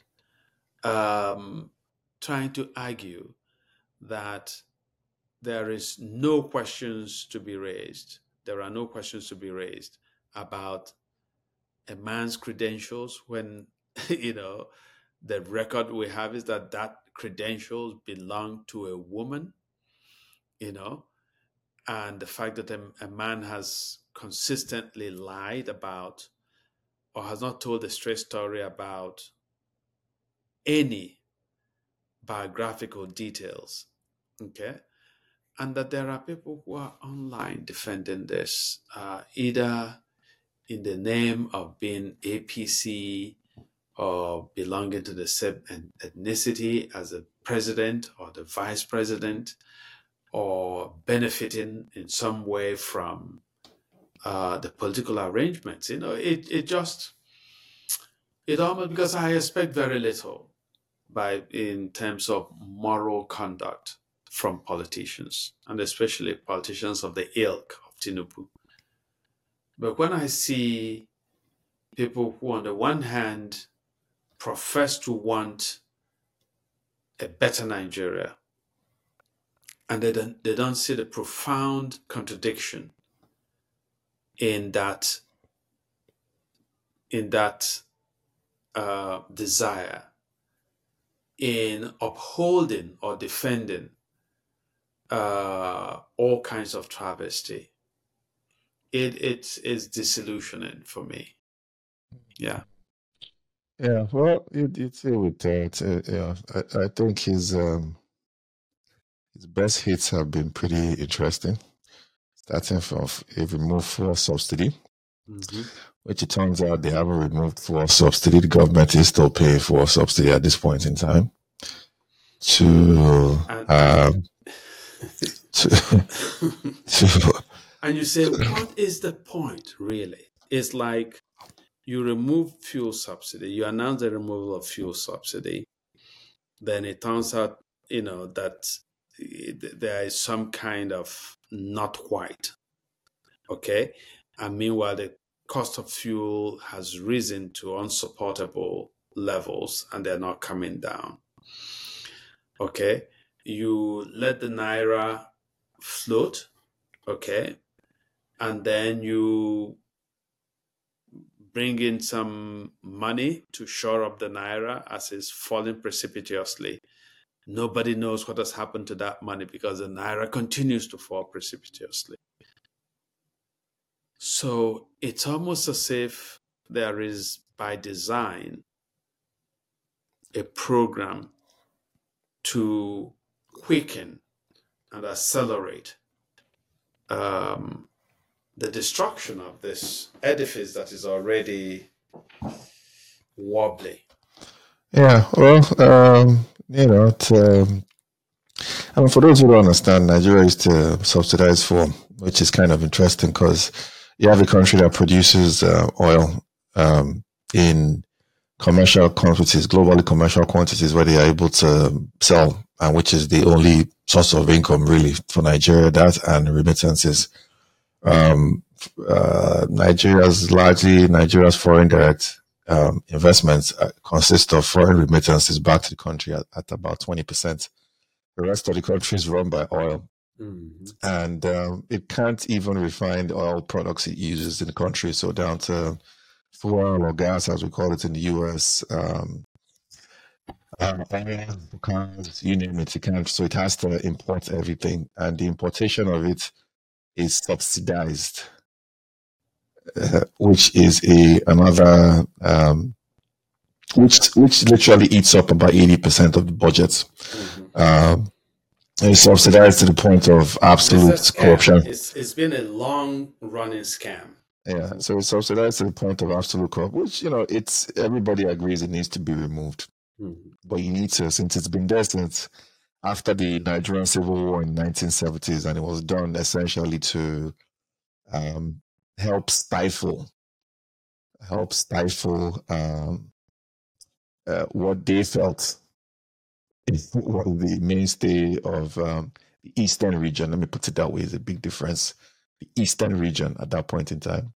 trying to argue that there is no questions to be raised. There are no questions to be raised about a man's credentials when, the record we have is that credentials belong to a woman, you know, and the fact that a man has consistently lied about or has not told a straight story about any biographical details, okay? And that there are people who are online defending this, either in the name of being APC or belonging to the same ethnicity as the president or the vice president, or benefiting in some way from the political arrangements. It almost, because I expect very little in terms of moral conduct from politicians, and especially politicians of the ilk of Tinubu. But when I see people who, on the one hand, profess to want a better Nigeria, and they don't see the profound contradiction in that desire in upholding or defending all kinds of travesty, it's disillusioning for me. Yeah. Yeah, well, it's here with that. Yeah, I think his best hits have been pretty interesting. starting from a removed fuel subsidy, which it turns out they haven't removed fuel subsidy. The government is still paying for subsidy at this point in time. And you say, what is the point, really? It's like you remove fuel subsidy, you announce the removal of fuel subsidy, then it turns out, that there is some kind of not quite, okay? And meanwhile, the cost of fuel has risen to unsupportable levels and they're not coming down, okay? You let the Naira float, okay? And then you bring in some money to shore up the Naira as it's falling precipitously. Nobody knows what has happened to that money because the Naira continues to fall precipitously. So it's almost as if there is, by design, a program to quicken and accelerate the destruction of this edifice that is already wobbly. Yeah, well, for those who don't understand, Nigeria is to subsidize for, which is kind of interesting because you have a country that produces oil in commercial quantities, globally commercial quantities, where they are able to sell, and which is the only source of income really for Nigeria, that and remittances. Nigeria's foreign direct investments consist of foreign remittances back to the country at about 20%. The rest of the country is run by oil. And it can't even refine the oil products it uses in the country. So down to fuel or gas, as we call it in the US, oil, cars, you name it, it can't. So it has to import everything. And the importation of it is subsidized, which is another which literally eats up about 80% of the budget. It's subsidized to the point of absolute corruption. It's been a long-running scam. Yeah, so it's subsidized to the point of absolute corruption, which it's everybody agrees it needs to be removed. But you need to, since it's been there since after the Nigerian Civil War in the 1970s, and it was done essentially to help stifle what they felt was the mainstay of the Eastern region. Let me put it that way. It's a big difference. The Eastern region at that point in time.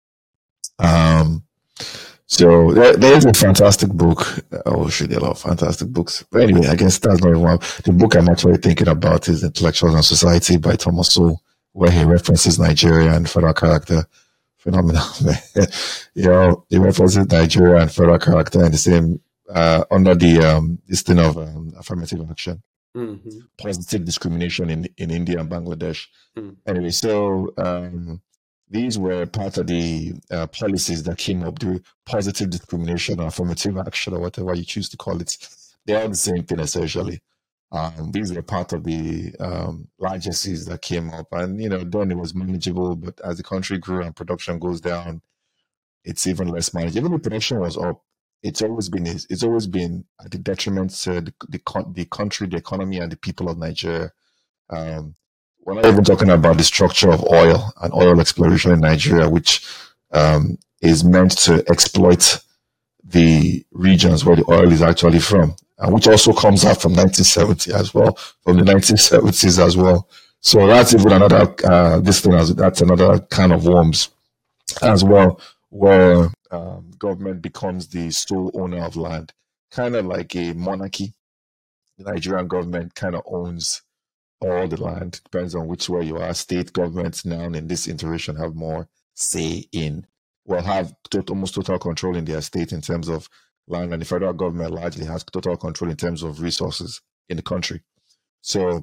So there is a fantastic book. Oh, shit, there are a lot of fantastic books. But anyway, I guess that's not one. The book I'm actually thinking about is Intellectuals and Society by Thomas Sowell, where he references Nigeria and federal character. Phenomenal, man. He references Nigeria and federal character in the same under the this thing of affirmative action, positive discrimination in India and Bangladesh. Anyway, so these were part of the policies that came up, the positive discrimination or affirmative action or whatever you choose to call it. They're all the same thing essentially. These were part of the largesses that came up, and then it was manageable. But as the country grew and production goes down, it's even less manageable. Even the production was up, it's always been at the detriment to the country, the economy, and the people of Nigeria. We're not even talking about the structure of oil and oil exploration in Nigeria, which is meant to exploit the regions where the oil is actually from, and which also comes out from 1970 as well, from the 1970s as well. So that's even another that's another kind of worms as well, where government becomes the sole owner of land, kind of like a monarchy. The Nigerian government kind of owns all the land. Depends on which way you are. State governments now in this iteration have more say have almost total control in their state in terms of land, and the federal government largely has total control in terms of resources in the country. So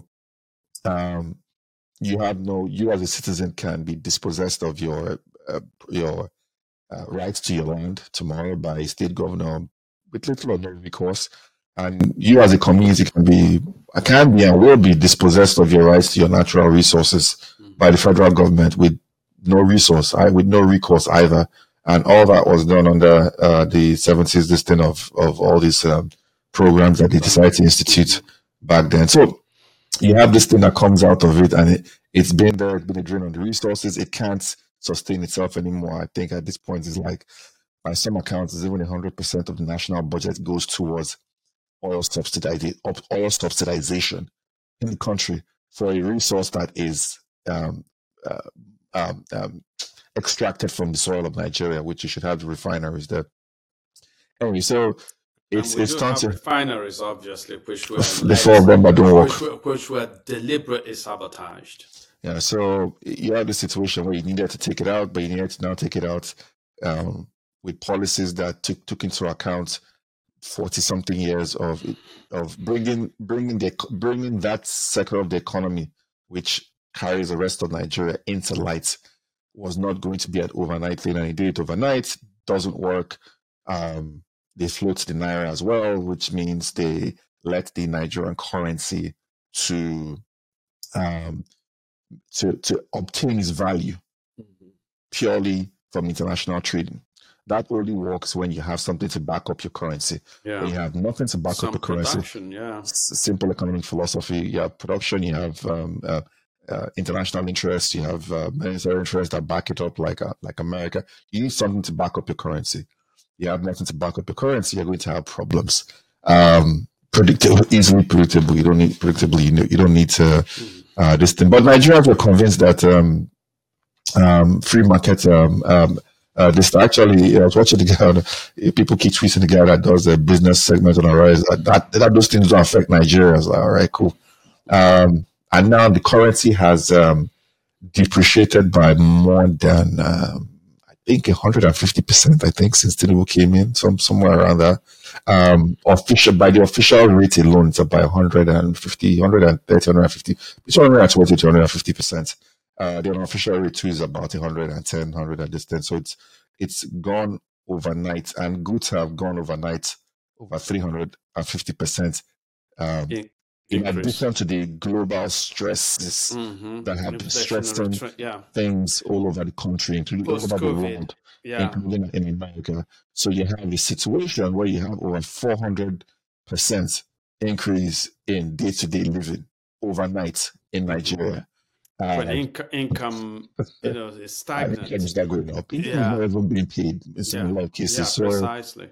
you as a citizen can be dispossessed of your rights to your land tomorrow by a state governor with little or no recourse, and you as a community can be and will be dispossessed of your rights to your natural resources by the federal government with no resource, with no recourse either. And all that was done under the 70s listing of all these programs that they decided to institute back then. So you have this thing that comes out of it, and it's been there, it's been a drain on the resources. It can't sustain itself anymore. I think at this point, it's like, by some accounts, it's even 100% of the national budget goes towards oil subsidization in the country for a resource that is extracted from the soil of Nigeria, which you should have the refineries there. Anyway, so it's have refineries, obviously, which were the four of them that don't work, which were deliberately sabotaged. Yeah, so you have the situation where you needed to take it out, but you needed to now take it out with policies that took into account 40-something years of bringing that sector of the economy, which carries the rest of Nigeria, into light. Was not going to be an overnight thing, and he did it overnight. Doesn't work. They float the naira as well, which means they let the Nigerian currency to obtain its value purely from international trading. That only works when you have something to back up your currency. Yeah. When you have nothing to back up your currency. Yeah. Simple economic philosophy. You have production. You have international interests. You have military interests that back it up, like America. You need something to back up your currency. You have nothing to back up your currency, you're going to have problems. Predictable, easily predictable. You don't need predictable. You don't need to this thing. But Nigerians were convinced that free market. This actually, I was watching the guy. People keep tweeting the guy that does a business segment on Arise. That those things don't affect Nigeria. I was like, all right, cool. And now the currency has depreciated by more than I think 150%. I think since Tinubu came in, somewhere around that. By the official rate alone, it's about 150, 130, 150, it's 120 to 150%. The unofficial rate too is about 110, 100 at this time. So it's gone overnight, and goods have gone overnight over 350%. In addition to the global stresses that have been stressing things all over the country, including all over the world, including in America. So you have a situation where you have over 400% increase in day-to-day living overnight in Nigeria. But income, is stagnant. Income is not going up. Income is not even being paid in a lot of cases. Yeah, so, precisely.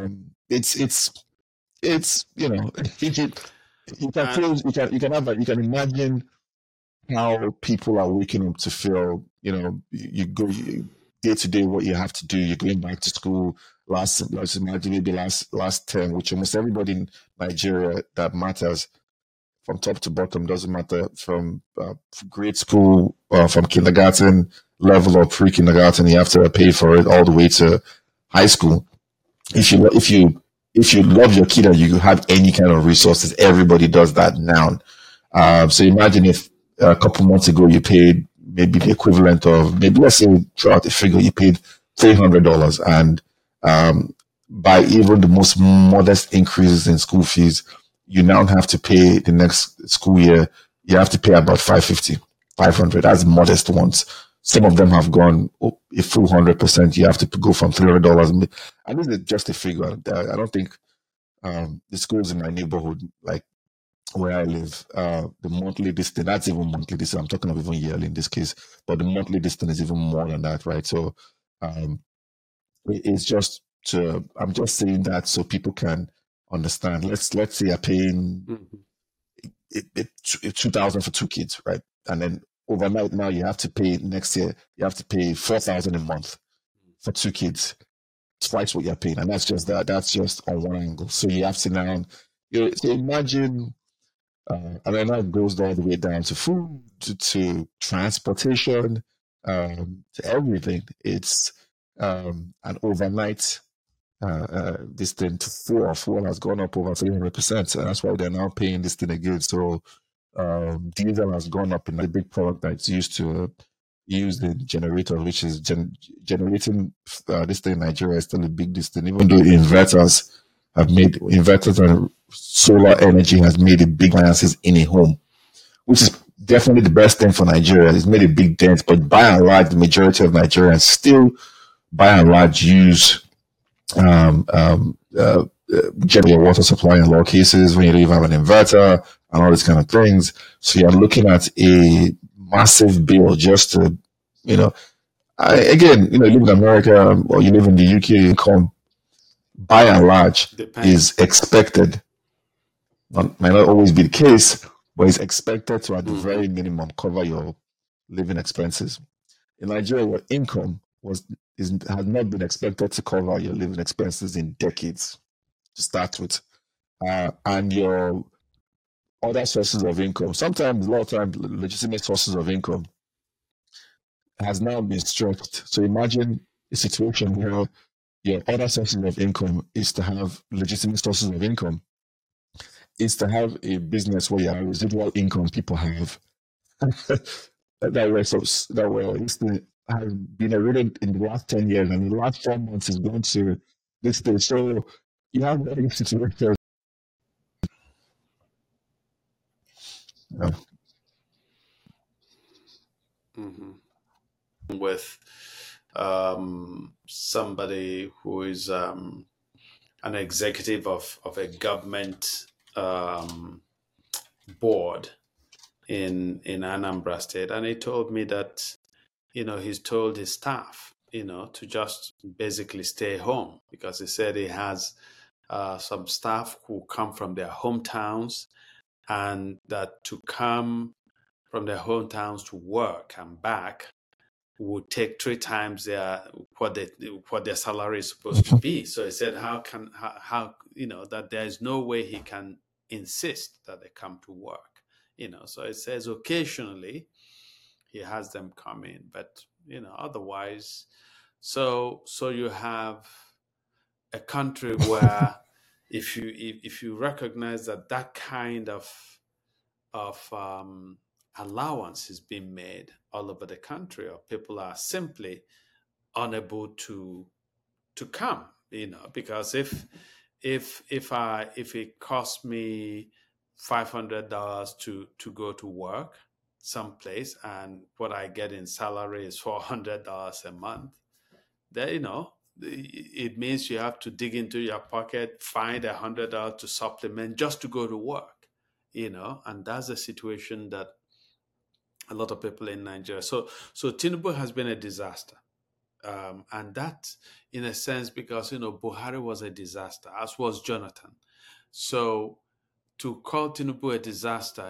It's you can imagine how people are waking up to feel. You go day to day what you have to do. You're going back to school. Let's imagine maybe last term, which almost everybody in Nigeria that matters. From top to bottom, doesn't matter, from grade school, from kindergarten level or pre-kindergarten, you have to pay for it all the way to high school. If you love your kid and you have any kind of resources, everybody does that now. So imagine if a couple months ago you paid maybe the equivalent of, maybe let's say throughout the figure you paid $300, and by even the most modest increases in school fees, you now have to pay the next school year. You have to pay about $550, $500. That's modest ones. Some of them have gone a full 100%. You have to go from $300. And this is just a figure. I don't think the schools in my neighborhood, like where I live, the monthly distance, that's even monthly distance. I'm talking of even yearly in this case, but the monthly distance is even more than that, right? So it's just I'm just saying that so people can understand. Let's say you're paying $2,000 for 2 kids, right? And then overnight now you have to pay next year. You have to pay $4,000 a month for 2 kids, twice what you're paying, and that's just on one angle. So you have to now, so imagine, and then that goes all the way down to food, to transportation, to everything. It's an overnight. This thing to fuel has gone up over 300%, and that's why they're now paying this thing again. So diesel has gone up in a big product that's used to use the generator, which is generating this thing in Nigeria is still a big distance, even though inverters and solar energy has made a big appliances in a home, which is definitely the best thing for Nigeria. It's made a big dent, but by and large, the majority of Nigerians still, by and large, use um, um, uh, generate water supply in a lot of cases when you don't even have an inverter and all these kind of things. So you're looking at a massive bill just to, you know, again, you live in America or you live in the UK, income by and large is expected. Might not always be the case, but it's expected to, at the very minimum, cover your living expenses. In Nigeria, your income has not been expected to cover your living expenses in decades to start with, and your other sources of income. Sometimes, a lot of times, legitimate sources of income has now been stretched. So imagine a situation where your other sources of income is to have legitimate sources of income, is to have a business where you have residual income people have that were used to have been eroded in the last 10 years, and the last 4 months is going to this stage. So you have a situation. Yeah. With somebody who is an executive of a government board in Anambra State, and he told me that he's told his staff to just basically stay home, because he said he has some staff who come from their hometowns, and that to come from their hometowns to work and back would take 3 times what their salary is supposed to be. So he said, how that there is no way he can insist that they come to work. So it says occasionally he has them come in, but otherwise. So you have a country where if you recognize that kind of allowance is being made all over the country, or people are simply unable to come, because if it costs me $500 to go to work someplace, and what I get in salary is $400 a month, then it means you have to dig into your pocket, find $100 to supplement just to go to work, and that's a situation that a lot of people in Nigeria. So Tinubu has been a disaster. And that, in a sense, because Buhari was a disaster, as was Jonathan. So to call Tinubu a disaster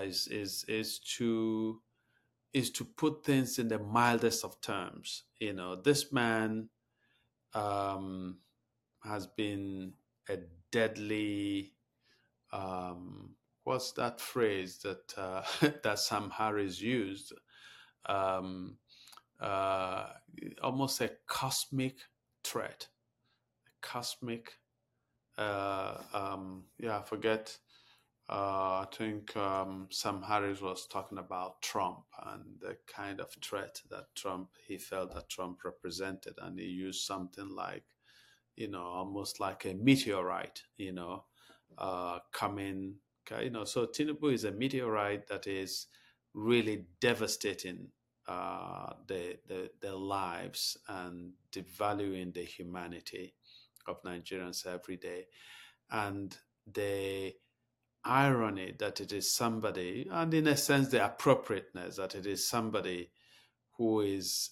is to put things in the mildest of terms. This man has been a deadly. What's that phrase that that Sam Harris used? Um, Almost a cosmic threat, a cosmic. I forget. I think Sam Harris was talking about Trump and the kind of threat that he felt that Trump represented, and he used something like, almost like a meteorite, coming. So Tinubu is a meteorite that is really devastating the lives and devaluing the humanity of Nigerians every day. And the irony that it is somebody, and in a sense the appropriateness that it is somebody who is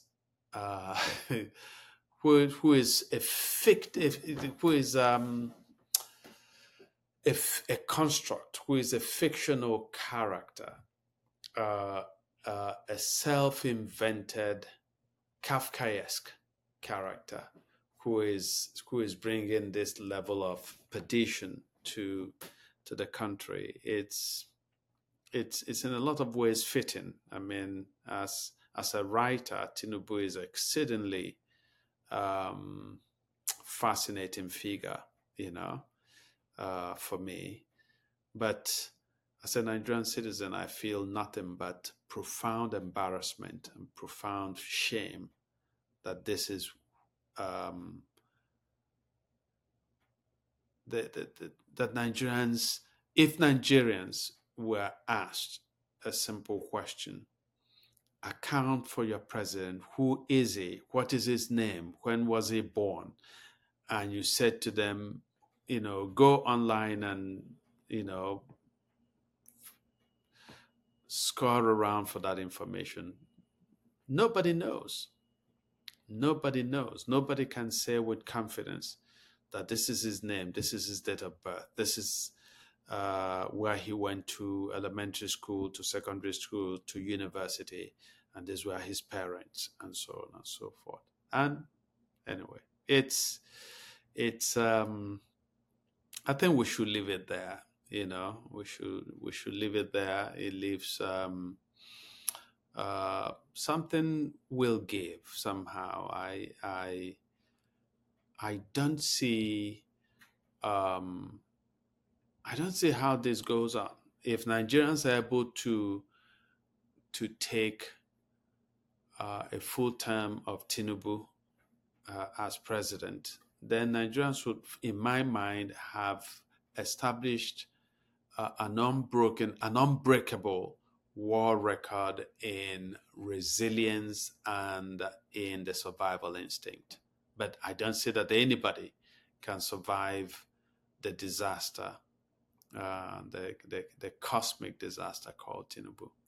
who is a fictive, who is a construct, who is a fictional character, a self-invented Kafkaesque character who is bringing this level of perdition to the country. It's in a lot of ways fitting. I mean, as a writer, Tinubu is exceedingly fascinating figure, for me. But as a Nigerian citizen, I feel nothing but profound embarrassment and profound shame that this is that Nigerians, if Nigerians were asked a simple question. Account for your president. Who is he? What is his name? When was he born? And you said to them, go online and, scour around for that information. Nobody knows. Nobody knows. Nobody can say with confidence that this is his name, this is his date of birth, this is where he went to elementary school, to secondary school, to university, and these were his parents, and so on and so forth. And anyway, it's I think we should leave it there. We should leave it there. It leaves something will give somehow. I don't see I don't see how this goes on. If Nigerians are able to take a full term of Tinubu as president, then Nigerians would, in my mind, have established an unbreakable war record in resilience and in the survival instinct. But I don't see that anybody can survive the disaster, the cosmic disaster called Tinubu.